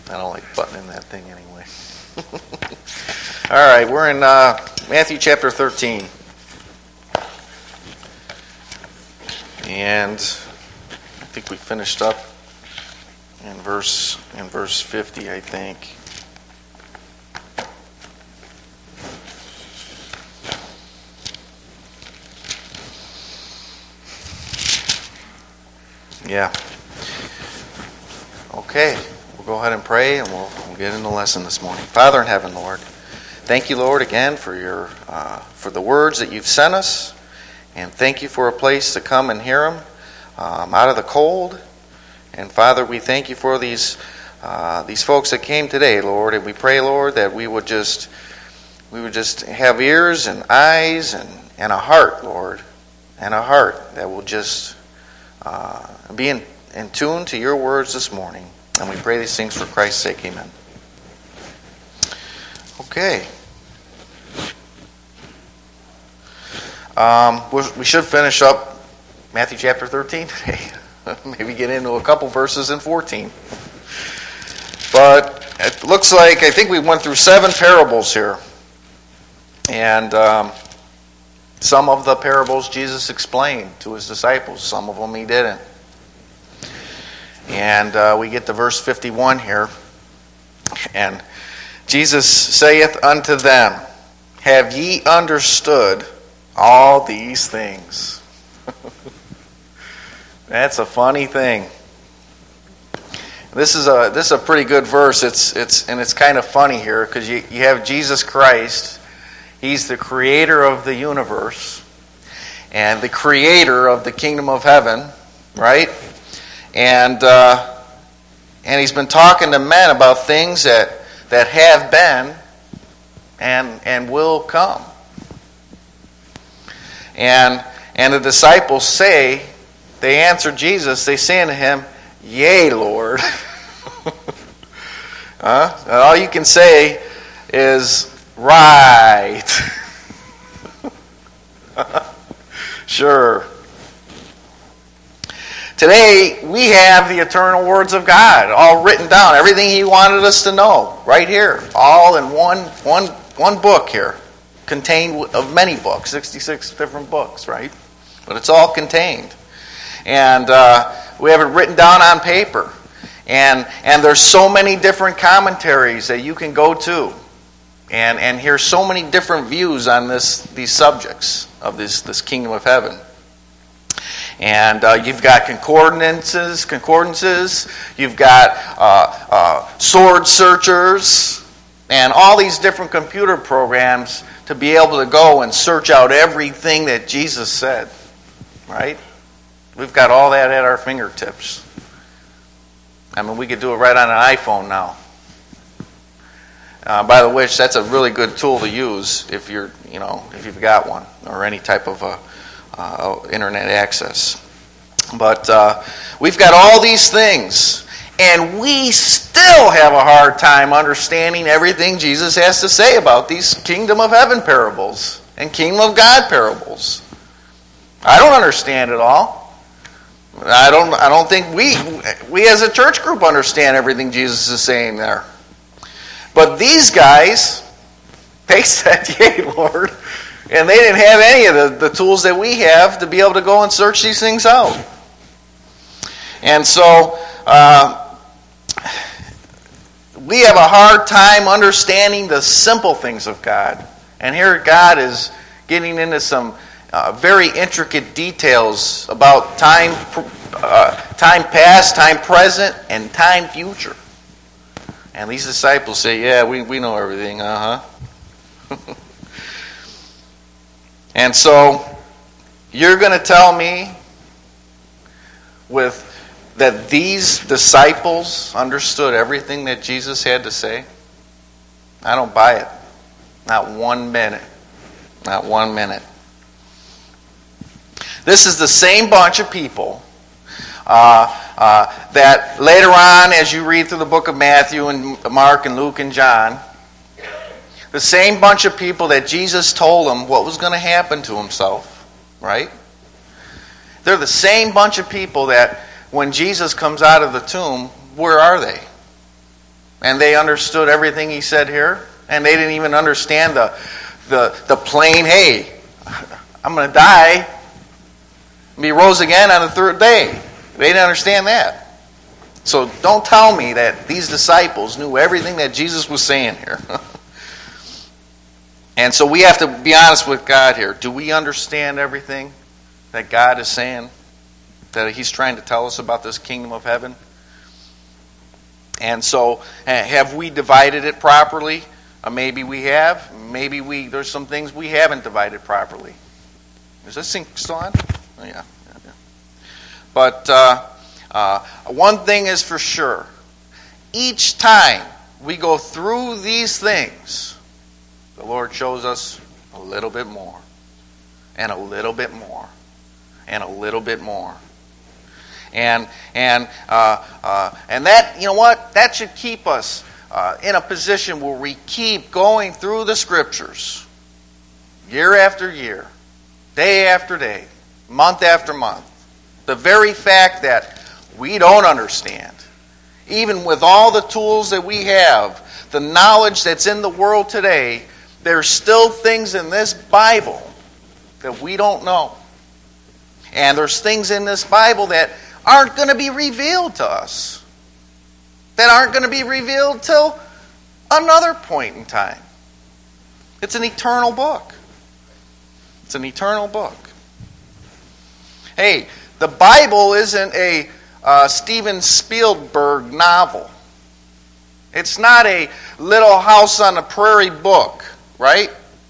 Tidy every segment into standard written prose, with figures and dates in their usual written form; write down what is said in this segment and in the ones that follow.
I don't like buttoning that thing anyway. All right, we're in Matthew chapter 13. And I think we finished up in verse 50, I think. Yeah. Okay, we'll go ahead and pray, and we'll get into the lesson this morning. Father in heaven, Lord, thank you, Lord, again for your for the words that you've sent us, and thank you for a place to come and hear them out of the cold. And Father, we thank you for these folks that came today, Lord, and we pray, Lord, that we would just have ears and eyes and a heart, Lord, and a heart that will just be in tune to your words this morning. And we pray these things for Christ's sake. Amen. Okay. We should finish up Matthew chapter 13 today. Maybe get into a couple verses in 14. But it looks like, I think we went through 7 parables here. And some of the parables Jesus explained to his disciples. Some of them he didn't. And we get to verse 51 here. And Jesus saith unto them, Have ye understood all these things? That's a funny thing. This is a pretty good verse. It's kind of funny here because you have Jesus Christ. He's the creator of the universe and the creator of the kingdom of heaven, right? And he's been talking to men about things that have been and will come. And the disciples they answer Jesus, they say unto him, Yea, Lord. All you can say is, Right. Sure. Today, we have the eternal words of God all written down. Everything he wanted us to know, right here. All in one book here. Contained of many books, 66 different books, right? But it's all contained. And we have it written down on paper. And there's so many different commentaries that you can go to. And hear so many different views on these subjects of this kingdom of heaven. And you've got concordances. You've got sword searchers, and all these different computer programs to be able to go and search out everything that Jesus said. Right? We've got all that at our fingertips. I mean, we could do it right on an iPhone now. By the which, that's a really good tool to use if you've got one or any type of internet access. But we've got all these things, and we still have a hard time understanding everything Jesus has to say about these kingdom of heaven parables and kingdom of God parables. I don't understand it all. I don't think we as a church group understand everything Jesus is saying there. But these guys, they said, Yea, Lord. And they didn't have any of the tools that we have to be able to go and search these things out. And so, we have a hard time understanding the simple things of God. And here God is getting into some very intricate details about time past, time present, and time future. And these disciples say, Yeah, we know everything, And so, you're going to tell me that these disciples understood everything that Jesus had to say? I don't buy it. Not 1 minute. Not 1 minute. This is the same bunch of people that later on, as you read through the book of Matthew and Mark and Luke and John, the same bunch of people that Jesus told them what was going to happen to himself, right? They're the same bunch of people that when Jesus comes out of the tomb, where are they? And they understood everything he said here. And they didn't even understand the plain, hey, I'm going to die and be rose again on the third day. They didn't understand that. So don't tell me that these disciples knew everything that Jesus was saying here. And so we have to be honest with God here. Do we understand everything that God is saying? That he's trying to tell us about this kingdom of heaven? And so, have we divided it properly? Maybe we have. Maybe there's some things we haven't divided properly. Is this thing still on? Oh, yeah. But one thing is for sure. Each time we go through these things, the Lord shows us a little bit more, and a little bit more, and a little bit more. And that, you know what? That should keep us in a position where we keep going through the Scriptures year after year, day after day, month after month. The very fact that we don't understand, even with all the tools that we have, the knowledge that's in the world today, there's still things in this Bible that we don't know. And there's things in this Bible that aren't going to be revealed to us. That aren't going to be revealed till another point in time. It's an eternal book. It's an eternal book. Hey, the Bible isn't a Steven Spielberg novel. It's not a Little House on the Prairie book, right?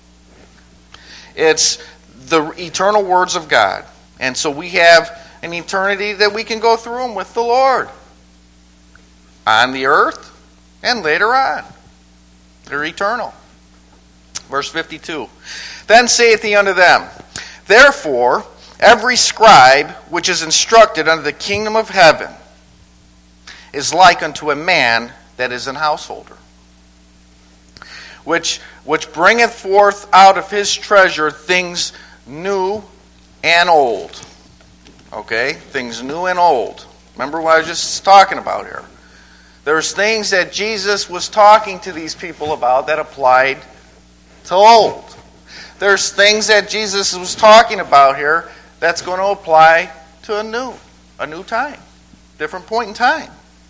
It's the eternal words of God. And so we have an eternity that we can go through them with the Lord. On the earth and later on. They're eternal. Verse 52. Then saith he unto them, Therefore, every scribe which is instructed unto the kingdom of heaven is like unto a man that is an householder, which bringeth forth out of his treasure things new and old. Okay? Things new and old. Remember what I was just talking about here. There's things that Jesus was talking to these people about that applied to old. There's things that Jesus was talking about here that's going to apply to a new time, different point in time.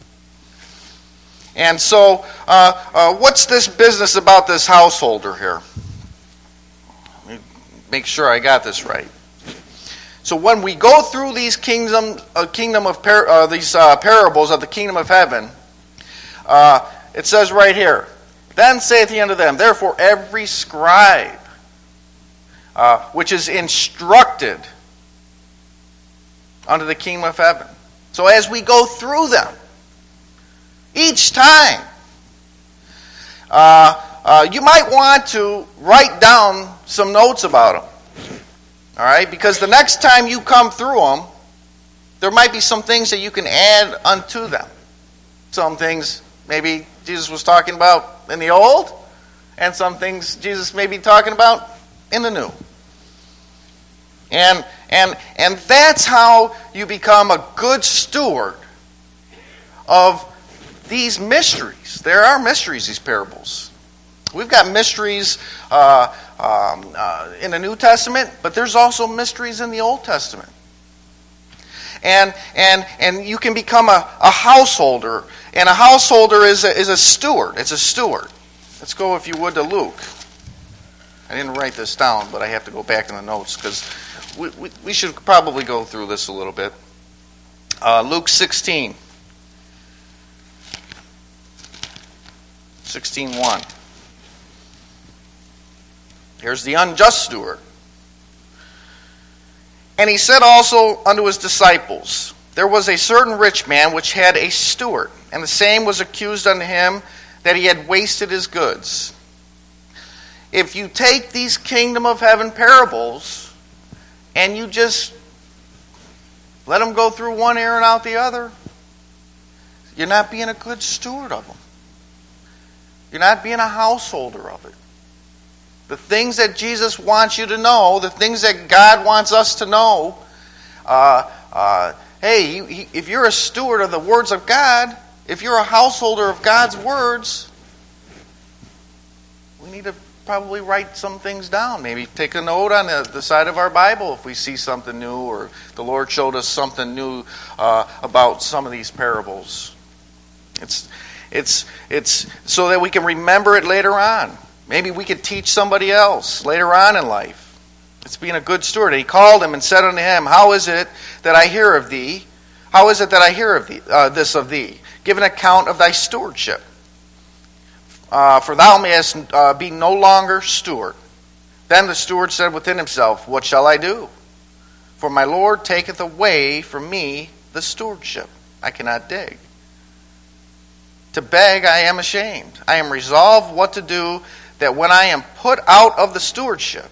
And so, what's this business about this householder here? Let me make sure I got this right. So when we go through these parables of the kingdom of heaven, it says right here, Then saith he unto them, Therefore every scribe which is instructed unto the kingdom of heaven. So as we go through them, each time, you might want to write down some notes about them. All right? Because the next time you come through them, there might be some things that you can add unto them. Some things maybe Jesus was talking about in the old, and some things Jesus may be talking about in the new. And that's how you become a good steward of these mysteries. There are mysteries, these parables. We've got mysteries in the New Testament, but there's also mysteries in the Old Testament. And you can become a householder, and a householder is a steward. It's a steward. Let's go, if you would, to Luke. I didn't write this down, but I have to go back in the notes because we should probably go through this a little bit. Luke 16. 16:1. Here's the unjust steward. And he said also unto his disciples, There was a certain rich man which had a steward, and the same was accused unto him that he had wasted his goods. If you take these kingdom of heaven parables and you just let them go through one ear and out the other, you're not being a good steward of them. You're not being a householder of it. The things that Jesus wants you to know, the things that God wants us to know, hey, if you're a steward of the words of God, if you're a householder of God's words, we need to probably write some things down. Maybe take a note on the side of our Bible if we see something new, or the Lord showed us something new about some of these parables. It's so that we can remember it later on. Maybe we could teach somebody else later on in life. It's being a good steward. And he called him and said unto him, How is it that I hear of thee? How is it that I hear of thee, this of thee? Give an account of thy stewardship. For thou mayest be no longer steward. Then the steward said within himself, What shall I do? For my Lord taketh away from me the stewardship. I cannot dig. To beg I am ashamed. I am resolved what to do, that when I am put out of the stewardship,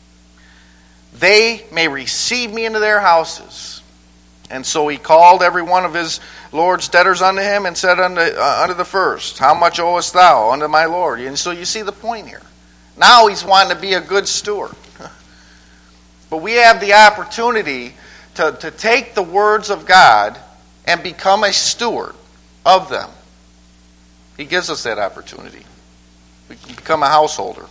they may receive me into their houses. And so he called every one of his Lord's debtors unto him, and said unto the first, How much owest thou unto my Lord? And so you see the point here. Now he's wanting to be a good steward. But we have the opportunity to take the words of God and become a steward of them. He gives us that opportunity. We can become a householder.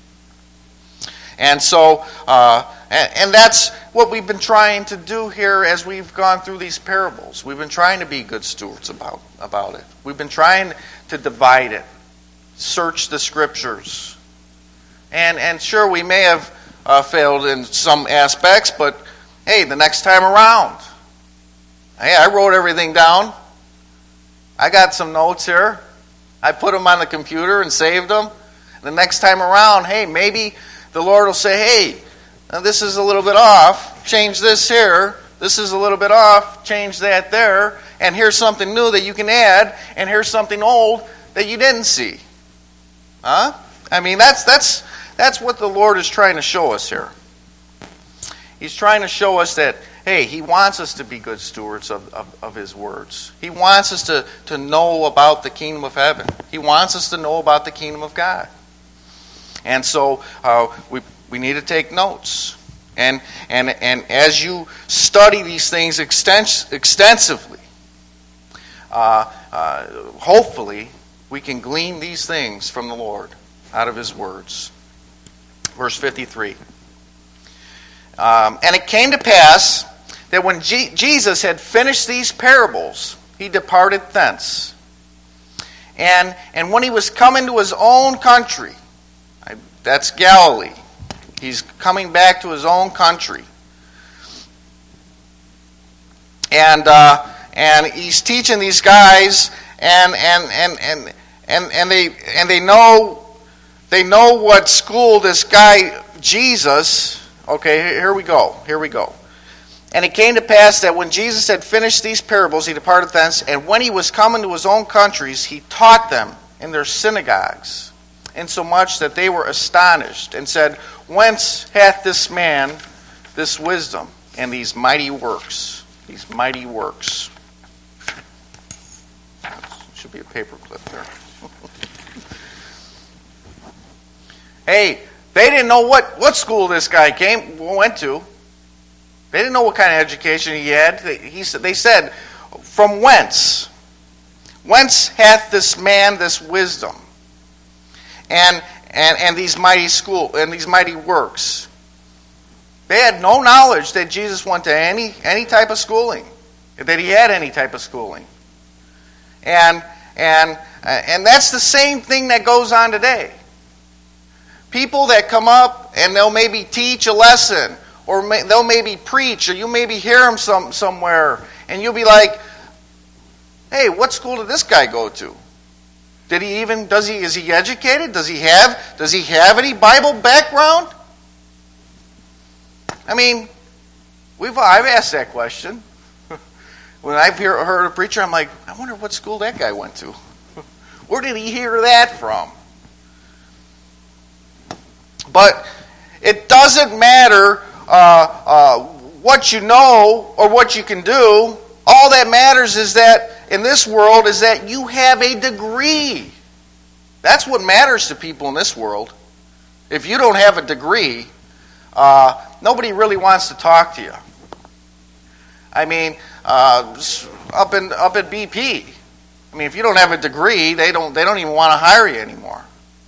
And so, and that's what we've been trying to do here as we've gone through these parables. We've been trying to be good stewards about it. We've been trying to divide it, search the Scriptures. And sure, we may have failed in some aspects, but hey, the next time around, hey, I wrote everything down. I got some notes here. I put them on the computer and saved them. The next time around, hey, maybe the Lord will say, hey, this is a little bit off. Change this here. This is a little bit off. Change that there. And here's something new that you can add. And here's something old that you didn't see. Huh? I mean, that's what the Lord is trying to show us here. He's trying to show us that, hey, He wants us to be good stewards of His words. He wants us to know about the kingdom of heaven. He wants us to know about the kingdom of God. And so we need to take notes. And as you study these things extensively, hopefully we can glean these things from the Lord out of His words. Verse 53. And it came to pass that when Jesus had finished these parables, He departed thence. And when He was come into His own country, that's Galilee. He's coming back to His own country. And He's teaching these guys, and they know what school this guy Jesus. Okay, here we go. And it came to pass that when Jesus had finished these parables, He departed thence, and when He was come into His own countries, He taught them in their synagogues, insomuch that they were astonished, and said, Whence hath this man this wisdom and these mighty works? These mighty works. Should be a paperclip there. Hey, they didn't know what school this guy went to. They didn't know what kind of education he had. They said, From whence? Whence hath this man this wisdom? And these mighty works. They had no knowledge that Jesus went to any type of schooling, that He had any type of schooling. And that's the same thing that goes on today. People that come up and they'll maybe teach a lesson, or they'll maybe preach, or you maybe hear them somewhere, and you'll be like, hey, what school did this guy go to? Is he educated? Does he have any Bible background? I mean, I've asked that question. When I've heard a preacher, I'm like, I wonder what school that guy went to. Where did he hear that from? But it doesn't matter what you know or what you can do. All that matters is that in this world is that you have a degree. That's what matters to people in this world. If you don't have a degree, nobody really wants to talk to you. I mean, up at BP, I mean, if you don't have a degree, they don't even want to hire you anymore.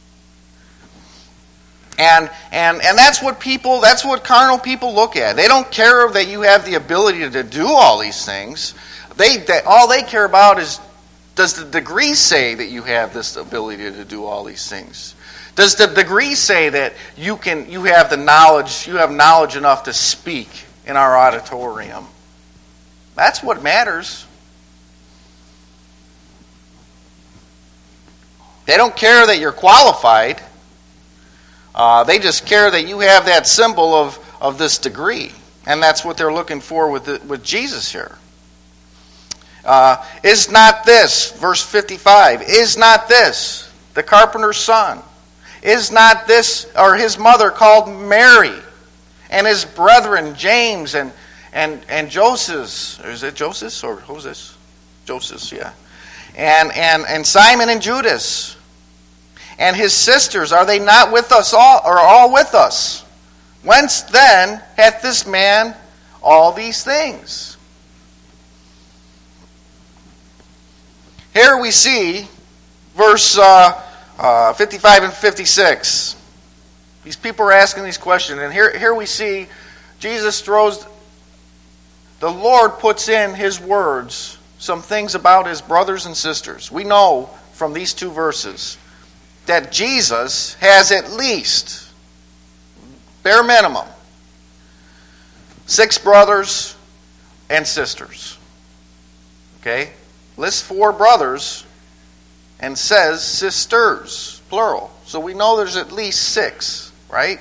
And that's what carnal people look at. They don't care that you have the ability to do all these things. All they care about is, does the degree say that you have this ability to do all these things? Does the degree say that you have the knowledge, you have knowledge enough to speak in our auditorium? That's what matters. They don't care that you're qualified. They just care that you have that symbol of this degree. And that's what they're looking for with Jesus here. Is not this, verse 55, is not this the carpenter's son? Is not this, or his mother called Mary, and his brethren James and Joseph? Is it Joseph, or who's this? Joseph, yeah. And Simon and Judas, and his sisters, are they not with us all, or all with us? Whence then hath this man all these things? Here we see verse 55 and 56. These people are asking these questions, and here we see Jesus the Lord puts in his words some things about his brothers and sisters. We know from these two verses that Jesus has at least, bare minimum, 6 brothers and sisters. Okay? Lists 4 brothers and says sisters, plural. So we know there's at least 6, right?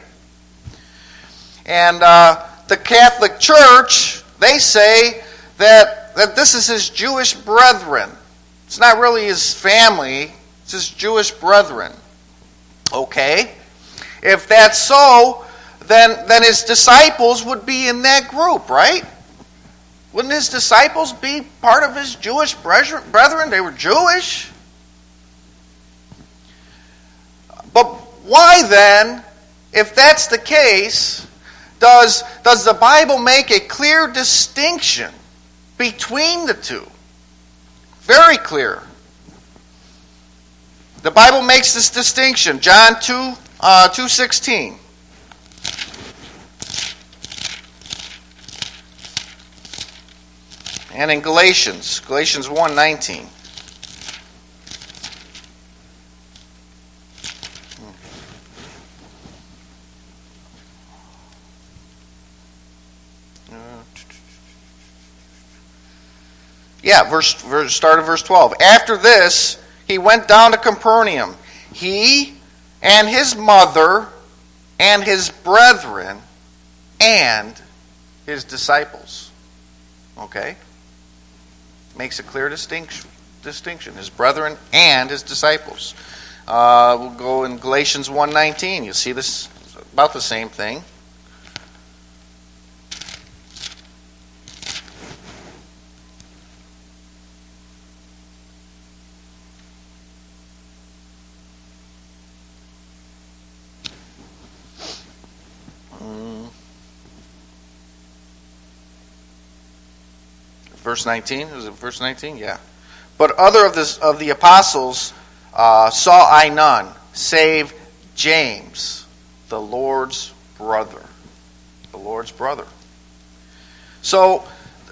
And the Catholic Church, they say that this is his Jewish brethren. It's not really his family, it's his Jewish brethren. Okay? If that's so, then his disciples would be in that group, right? Wouldn't his disciples be part of his Jewish brethren? They were Jewish. But why then, if that's the case, does the Bible make a clear distinction between the two? Very clear. The Bible makes this distinction. John 2:16. And in Galatians 1:19. Yeah, start of verse 12. After this, he went down to Capernaum, he and his mother and his brethren and his disciples. Okay? Makes a clear distinction. His brethren and his disciples. We'll go in Galatians 1:19. You'll see this about the same thing. Verse 19, is it verse 19? Yeah. But other of the apostles saw I none, save James, the Lord's brother. The Lord's brother. So,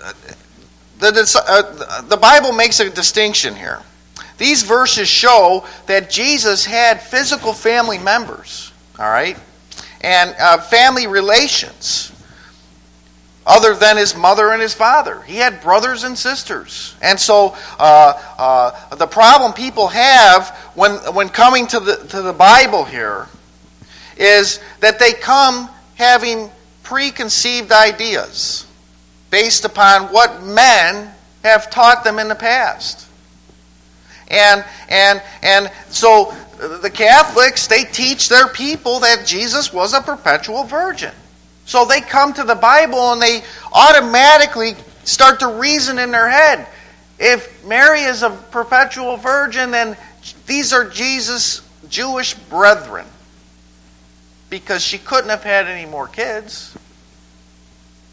the Bible makes a distinction here. These verses show that Jesus had physical family members, all right, and family relations. Other than his mother and his father. He had brothers and sisters. And so the problem people have when coming to the Bible here is that they come having preconceived ideas based upon what men have taught them in the past. And so the Catholics, they teach their people that Jesus was a perpetual virgin. So they come to the Bible and they automatically start to reason in their head. If Mary is a perpetual virgin, then these are Jesus' Jewish brethren. Because she couldn't have had any more kids.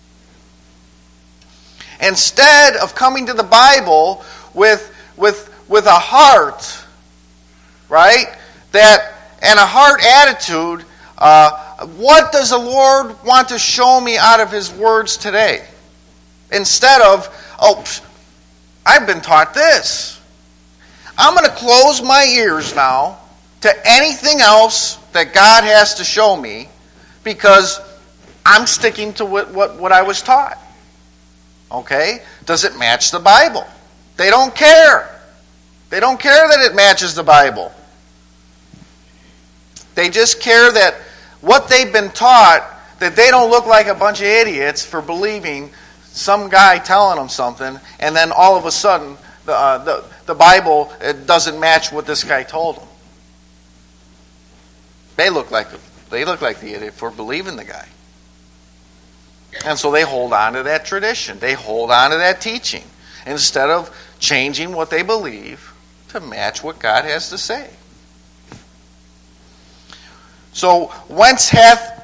Instead of coming to the Bible with with a heart, right? And a heart attitude. What does the Lord want to show me out of His words today? Instead of, I've been taught this. I'm going to close my ears now to anything else that God has to show me because I'm sticking to what I was taught. Okay? Does it match the Bible? They don't care. They don't care that it matches the Bible. They just care that what they've been taught, that they don't look like a bunch of idiots for believing some guy telling them something, and then all of a sudden the Bible doesn't match what this guy told them. They look like the idiot for believing the guy. And so they hold on to that tradition. They hold on to that teaching instead of changing what they believe to match what God has to say. So whence hath,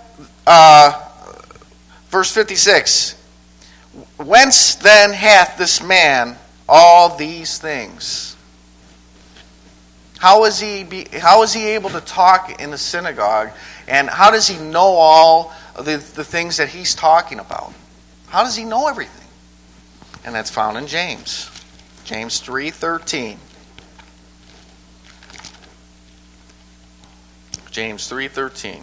verse 56, whence then hath this man all these things? How is he able to talk in the synagogue, and how does he know all the things that he's talking about? How does he know everything? And that's found in James. James 3:13. James 3:13.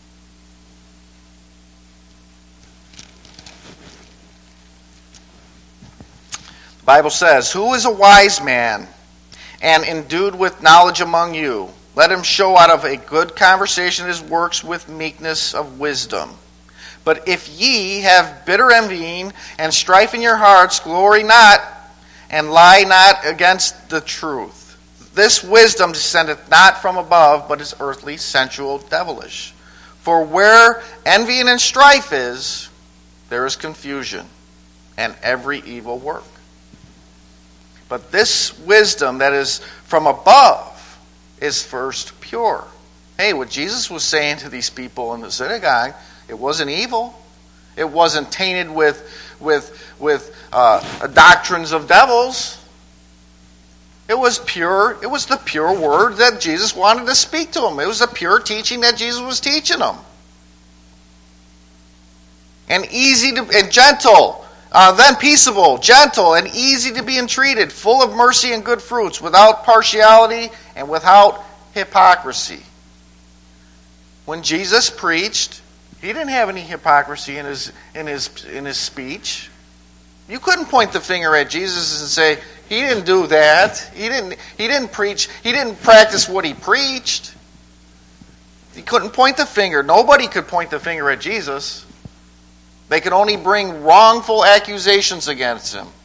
The Bible says, "Who is a wise man and endued with knowledge among you? Let him show out of a good conversation his works with meekness of wisdom. But if ye have bitter envying and strife in your hearts, glory not, and lie not against the truth. This wisdom descendeth not from above, but is earthly, sensual, devilish. For where envying and strife is, there is confusion and every evil work. But this wisdom that is from above is first pure." Hey, what Jesus was saying to these people in the synagogue, it wasn't evil. It wasn't tainted with doctrines of devils. It was pure. It was the pure word that Jesus wanted to speak to them. It was the pure teaching that Jesus was teaching them. And gentle, then peaceable, gentle, and easy to be entreated, full of mercy and good fruits, without partiality and without hypocrisy. When Jesus preached, he didn't have any hypocrisy in his speech. You couldn't point the finger at Jesus and say, he didn't do that. He didn't preach. He didn't practice what he preached. He couldn't point the finger. Nobody could point the finger at Jesus. They could only bring wrongful accusations against him.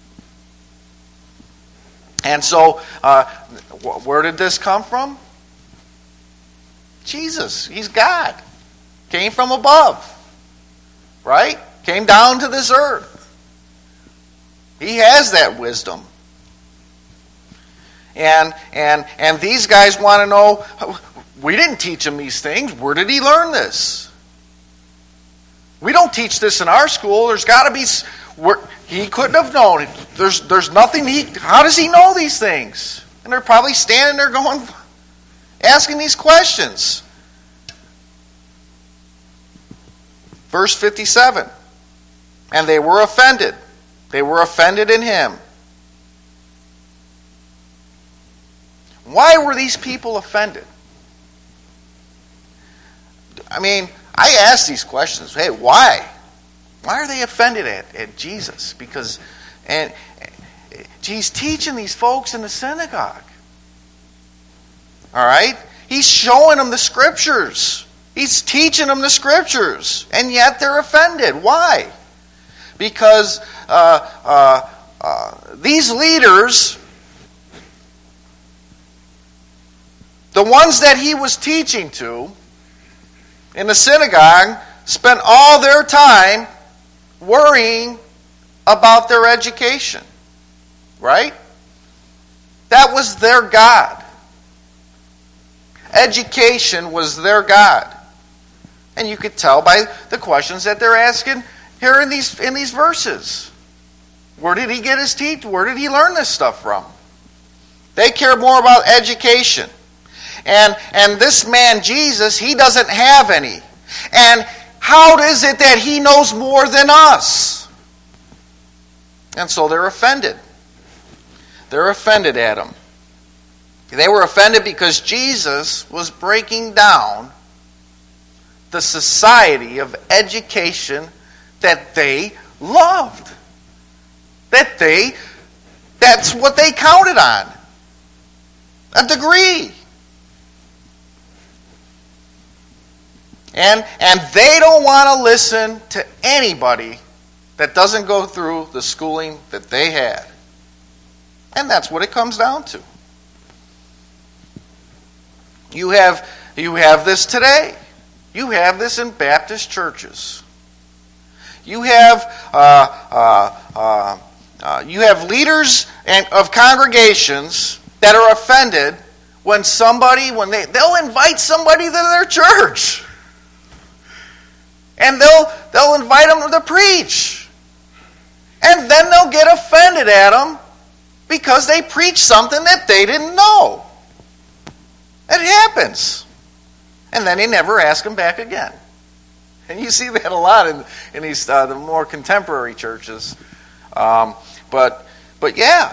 And so, where did this come from? Jesus. He's God. Came from above. Right? Came down to this earth. He has that wisdom. And these guys want to know, we didn't teach him these things. Where did he learn this? We don't teach this in our school. There's got to be... He couldn't have known. There's nothing how does he know these things? And they're probably standing there going, asking these questions. Verse 57. And they were offended. They were offended in him. Why were these people offended? I mean, I ask these questions. Hey, why? Why are they offended at Jesus? Because he's teaching these folks in the synagogue. All right? He's showing them the Scriptures. He's teaching them the Scriptures. And yet they're offended. Why? Because these leaders, the ones that he was teaching to in the synagogue, spent all their time worrying about their education. Right? That was their God. Education was their God. And you could tell by the questions that they're asking here in these verses. Where did he get his teeth? Where did he learn this stuff from? They care more about education. And this man, Jesus, he doesn't have any. And how is it that he knows more than us? And so they're offended. They're offended at him. They were offended because Jesus was breaking down the society of education that they loved. That's what they counted on. A degree. And they don't want to listen to anybody that doesn't go through the schooling that they had. And that's what it comes down to. You have this today. You have this in Baptist churches. You have leaders of congregations that are offended when they'll invite somebody to their church, and they'll invite them to preach, and then they'll get offended at them because they preach something that they didn't know. It happens. And then they never ask them back again. And you see that a lot in these the more contemporary churches. But yeah.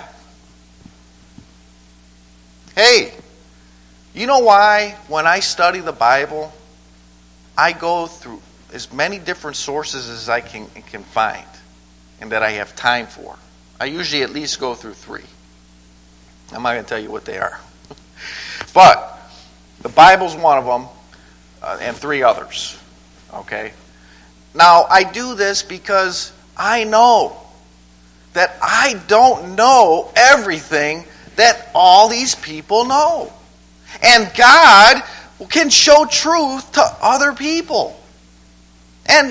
Hey, you know why when I study the Bible, I go through as many different sources as I can find and that I have time for. I usually at least go through 3. I'm not going to tell you what they are. But the Bible's one of them, and 3 others. Okay? Now, I do this because I know that I don't know everything that all these people know. And God can show truth to other people. And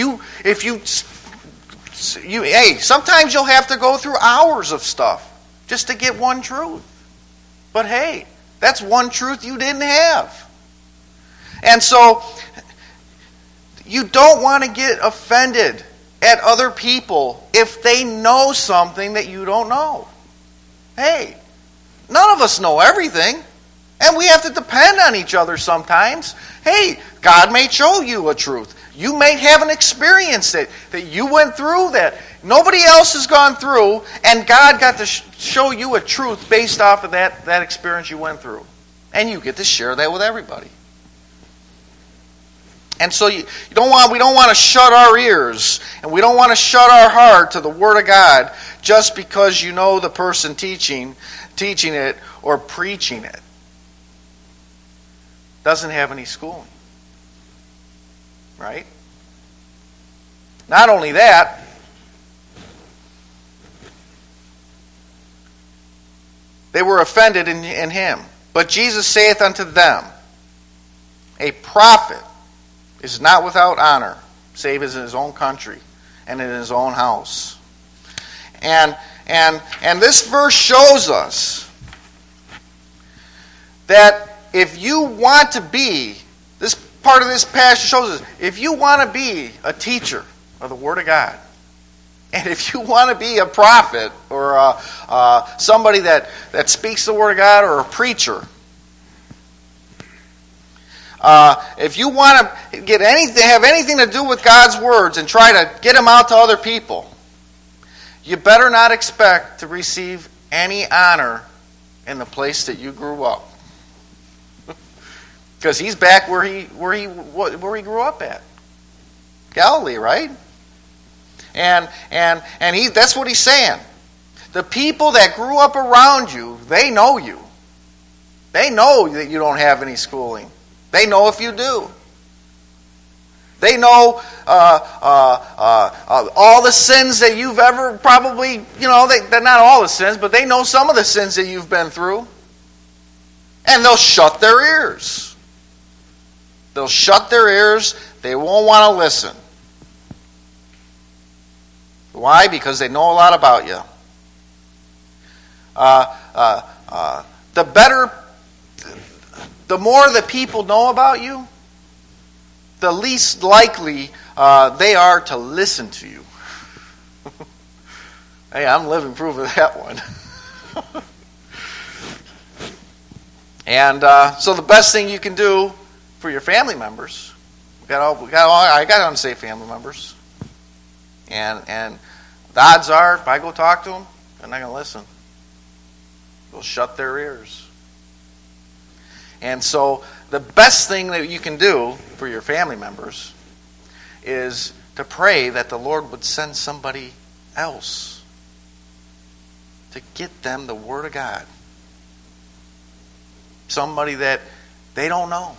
hey, sometimes you'll have to go through hours of stuff just to get one truth. But hey, that's one truth you didn't have. And so, you don't want to get offended at other people if they know something that you don't know. Hey, none of us know everything. And we have to depend on each other sometimes. Hey, God may show you a truth. You may have an experience that you went through that nobody else has gone through, and God got to show you a truth based off of that experience you went through. And you get to share that with everybody. And so we don't want to shut our ears, and we don't want to shut our heart to the Word of God just because you know the person teaching it or preaching it doesn't have any schooling. Right? Not only that, they were offended in him. But Jesus saith unto them, a prophet is not without honor, save as in his own country and in his own house. And this verse shows us that if you want to be, this part of this passage shows us, if you want to be a teacher of the Word of God, and if you want to be a prophet or somebody that speaks the Word of God or a preacher, if you want to have anything to do with God's words and try to get them out to other people, you better not expect to receive any honor in the place that you grew up. Because he's back where he grew up at. Galilee, right? And that's what he's saying. The people that grew up around you, they know you. They know that you don't have any schooling. They know if you do. They know all the sins that you've ever probably, they're not all the sins, but they know some of the sins that you've been through. And they'll shut their ears. They'll shut their ears. They won't want to listen. Why? Because they know a lot about you. The more that people know about you, the least likely they are to listen to you. Hey, I'm living proof of that one. And so the best thing you can do for your family members, I got unsaved family members, and the odds are, if I go talk to them, they're not going to listen. They'll shut their ears. And so the best thing that you can do for your family members is to pray that the Lord would send somebody else to get them the Word of God. Somebody that they don't know.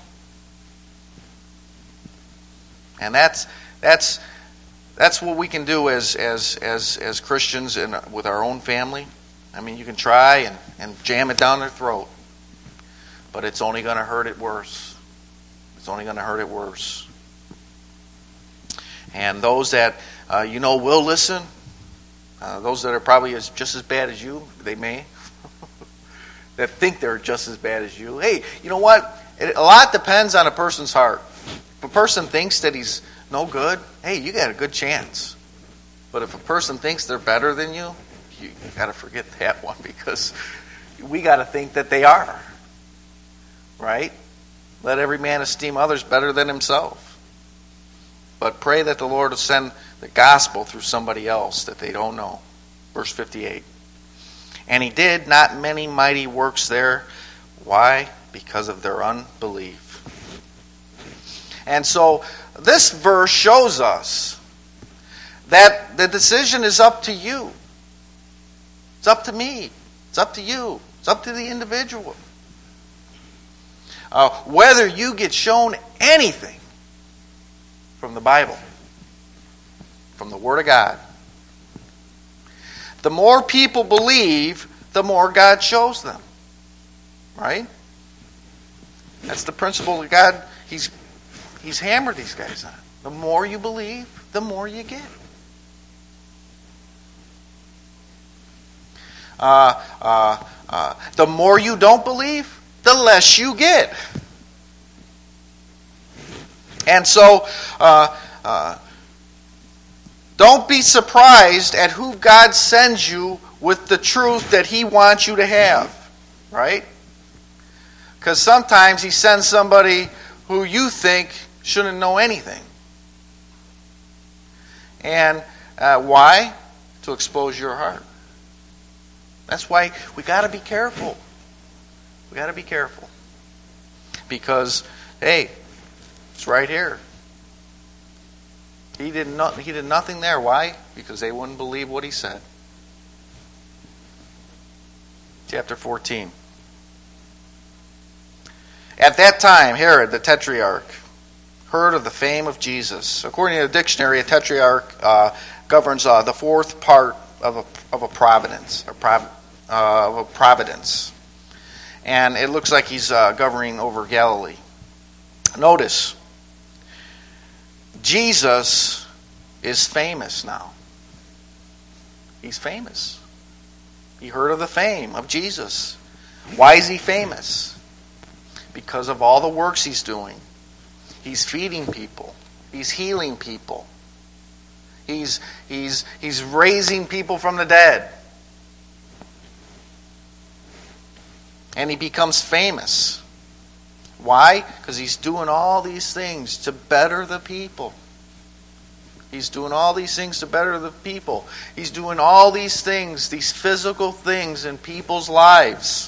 And that's what we can do as Christians and with our own family. I mean, you can try and jam it down their throat, but it's only going to hurt it worse. It's only going to hurt it worse. And those that will listen, those that are probably just as bad as you, they may, that think they're just as bad as you. Hey, you know what? A lot depends on a person's heart. If a person thinks that he's no good, hey, you got a good chance. But if a person thinks they're better than you got to forget that one, because we got to think that they are. Right? Let every man esteem others better than himself. But pray that the Lord will send the gospel through somebody else that they don't know. Verse 58. And he did not many mighty works there. Why? Because of their unbelief. And so this verse shows us that the decision is up to you. It's up to me. It's up to you. It's up to the individual. Whether you get shown anything from the Bible, from the Word of God. The more people believe, the more God shows them. Right? That's the principle that God, He's hammered these guys on. The more you believe, the more you get. The more you don't believe, the less you get. And so, don't be surprised at who God sends you with the truth that He wants you to have. Right? Because sometimes He sends somebody who you think shouldn't know anything. And why? To expose your heart. That's why we got to be careful. We got to be careful. Because, hey, it's right here. He did nothing there. Why? Because they wouldn't believe what He said. Chapter 14. At that time, Herod the Tetrarch heard of the fame of Jesus. According to the dictionary, a tetrarch governs the fourth part of a providence, and it looks like he's governing over Galilee. Notice, Jesus is famous now. He's famous. He heard of the fame of Jesus. Why is He famous? Because of all the works He's doing. He's feeding people. He's healing people. He's raising people from the dead. And He becomes famous. Why? Because He's doing all these things to better the people. He's doing all these things to better the people. He's doing all these things, these physical things in people's lives.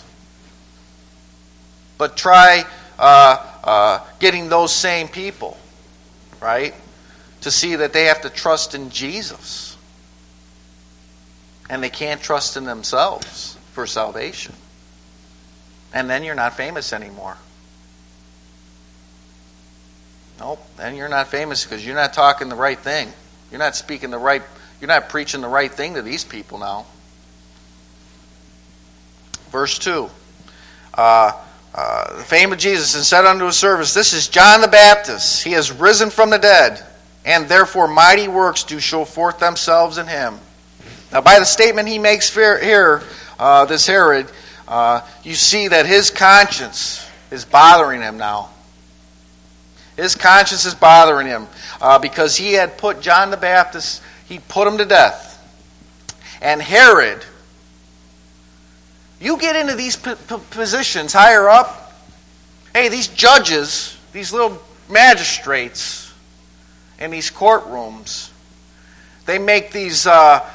But try getting those same people, right, to see that they have to trust in Jesus. And they can't trust in themselves for salvation. And then you're not famous anymore. Nope, then you're not famous because you're not talking the right thing. You're not speaking the right, you're not preaching the right thing to these people now. Verse 2. The fame of Jesus, and said unto his servants, This is John the Baptist. He has risen from the dead, and therefore mighty works do show forth themselves in him. Now by the statement he makes here, this Herod, you see that his conscience is bothering him now. His conscience is bothering him because he had put John the Baptist, he put him to death. And Herod, you get into these positions higher up, Hey, these judges, these little magistrates in these courtrooms, they make these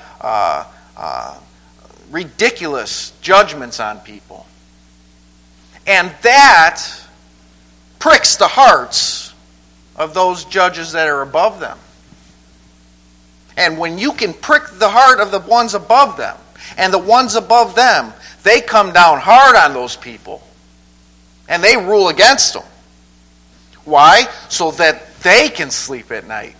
ridiculous judgments on people. And that pricks the hearts of those judges that are above them. And when you can prick the heart of the ones above them, and the ones above them, they come down hard on those people. And they rule against them. Why? So that they can sleep at night.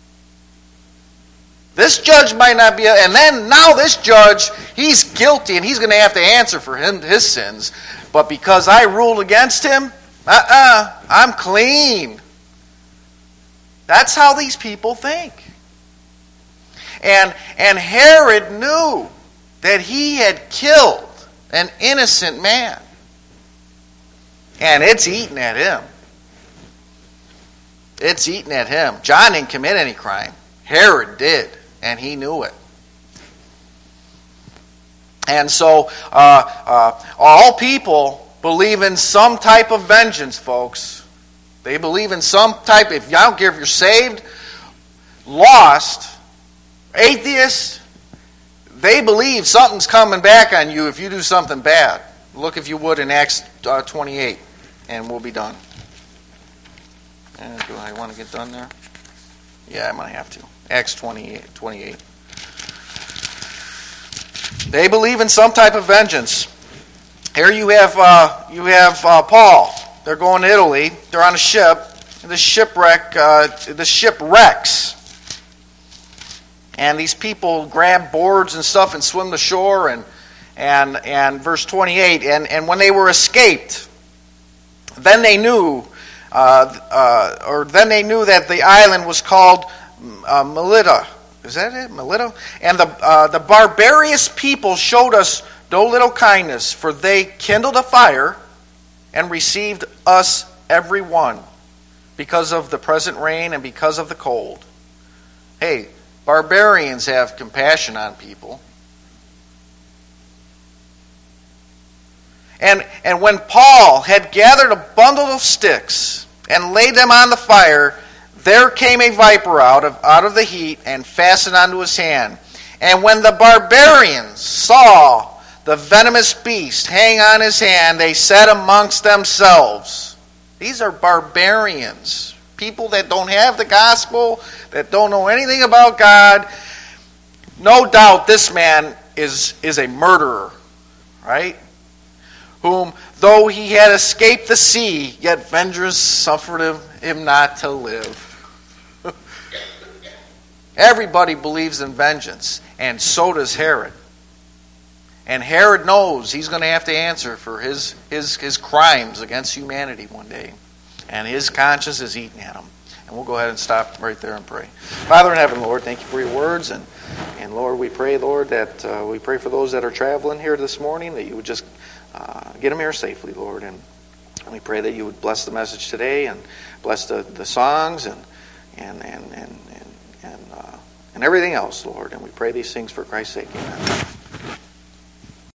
This judge might not be, and then now this judge, he's guilty and he's going to have to answer for his sins. But because I ruled against him, I'm clean. That's how these people think. And Herod knew that he had killed an innocent man. And it's eating at him. It's eating at him. John didn't commit any crime. Herod did, and he knew it. And so, all people believe in some type of vengeance, folks. They believe in some type, I don't care if you're saved, lost, atheists, they believe something's coming back on you if you do something bad. Look, if you would, in Acts 28, and we'll be done. Do I want to get done there? Yeah, I might have to. Acts 28. They believe in some type of vengeance. Here you have Paul. They're going to Italy. They're on a ship. The ship wrecks. And these people grab boards and stuff and swim to shore. And verse 28. And when they were escaped, then they knew that the island was called Melita. Is that it? Melita? And the barbarous people showed us no little kindness, for they kindled a fire and received us every one because of the present rain and because of the cold. Hey, barbarians have compassion on people. And when Paul had gathered a bundle of sticks and laid them on the fire, there came a viper out of the heat and fastened onto his hand. And when the barbarians saw the venomous beast hang on his hand, they said amongst themselves, these are barbarians, people that don't have the gospel, that don't know anything about God. No doubt this man is a murderer, right? Whom, though he had escaped the sea, yet vengeance suffered him not to live. Everybody believes in vengeance, and so does Herod. And Herod knows he's going to have to answer for his crimes against humanity one day. And his conscience is eating at him. And we'll go ahead and stop right there and pray. Father in heaven, Lord, thank you for your words. And Lord, we pray, Lord, that we pray for those that are traveling here this morning, that you would just get them here safely, Lord. And we pray that you would bless the message today and bless the songs and everything else, Lord. And we pray these things for Christ's sake. Amen.